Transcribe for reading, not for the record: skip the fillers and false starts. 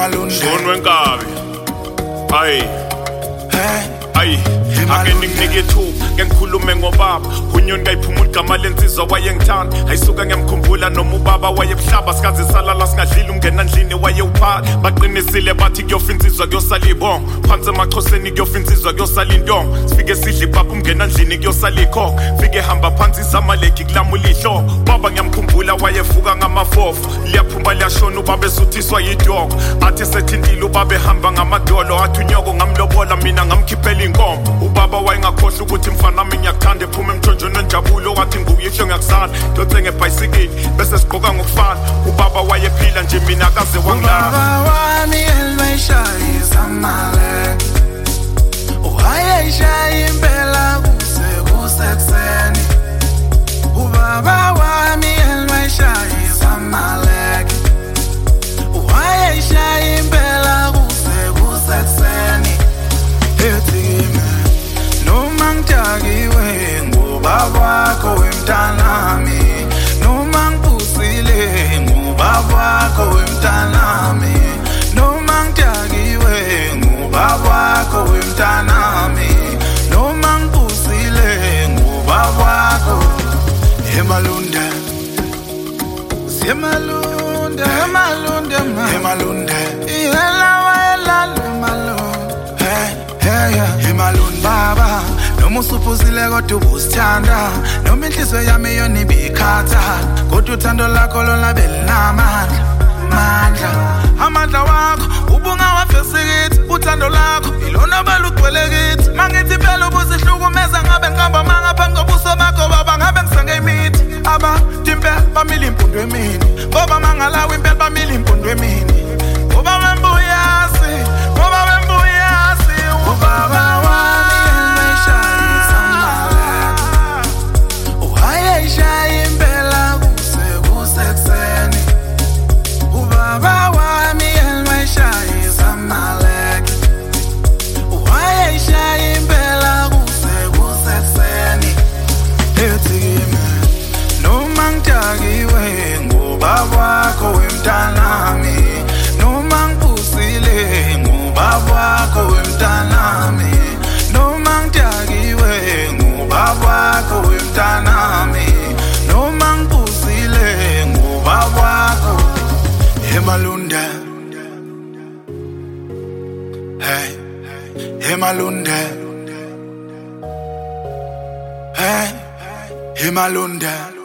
Malunde Son wenkabi Ayi Ayi Ake ninginike thuba ngikhulume ngobaba unyoni kayiphumula igama lensizwa wayengithanda ayisuka ngiyamkhumbula noma ubaba wayebuhlaba sikaze salala singadlili ungena ndlini wayewuphala baqinisile bathi kuyofa insizwa kuyosala ibongo phansi emaxhoseni kuyofa insizwa kuyosala intongo sifike sidle ibhaphu ungena ndlini kuyosala ikhokho fike hamba phansi izamaleki kulamula ihlo baba ngiyamkhumbula wayevuka ngamafofu liyaphumba liyashona ubaba esuthiswa yidoko athi sethindile ubaba ehamba ngamadolo athi unyoko ngamlobola mina ngamkhiphela inkomo ubaba wayengakhohlwa ukuthi mfana wami ngiyakuthanda ephume emthonjweni enjabulo wathi nguyihlo ngiyakusala ndiyothenga ngebhayisikili bese sigqoka ngokufana ubaba wayephila nje mina akaze wangilala ubaba wami elwayishayisa male wayeshaya impela kusekuseni ubaba wami elwayishayisa male wayeshaya impela kusekuseni ethime noma ngitakiwe ngubaba wakho wemntanami noma ngibusile ngubaba wakho wemntanami noma ngitakiwe ngubaba wakho wemntanami noma ngibusile ngubaba wakho emalunde Emalunde Emalunde Emalunde baba noma usuphuzile kodwa ubusithanda noma inhliziyo yami yona ibikhatha kodwa uthando lakho lona belinamandla amandla wakho ubungawafesi kithi uthando lakho ilona balugcwele kithi mangithi phela ubusihlukumeza ngabe ngihamba mangaphambi kobuso bakho baba ngabe ngisange imithi impela bamile impundu emini ngoba mangalawa impela bamile impundu emini ngoba wembuyasi ubaba wami elwayishayisa male wayeshaya impela kusekuseni ubaba wami elwayishayisa male wayeshaya impela kusekuseni ethime noma ngitakiwe ngubaba wakho wemntanami noma ngibusile ngubaba wakho wemntanami noma ngitakiwe ngubaba wakho wemntanami noma ngibusile ngubaba wakho emalunde emalunde emalunde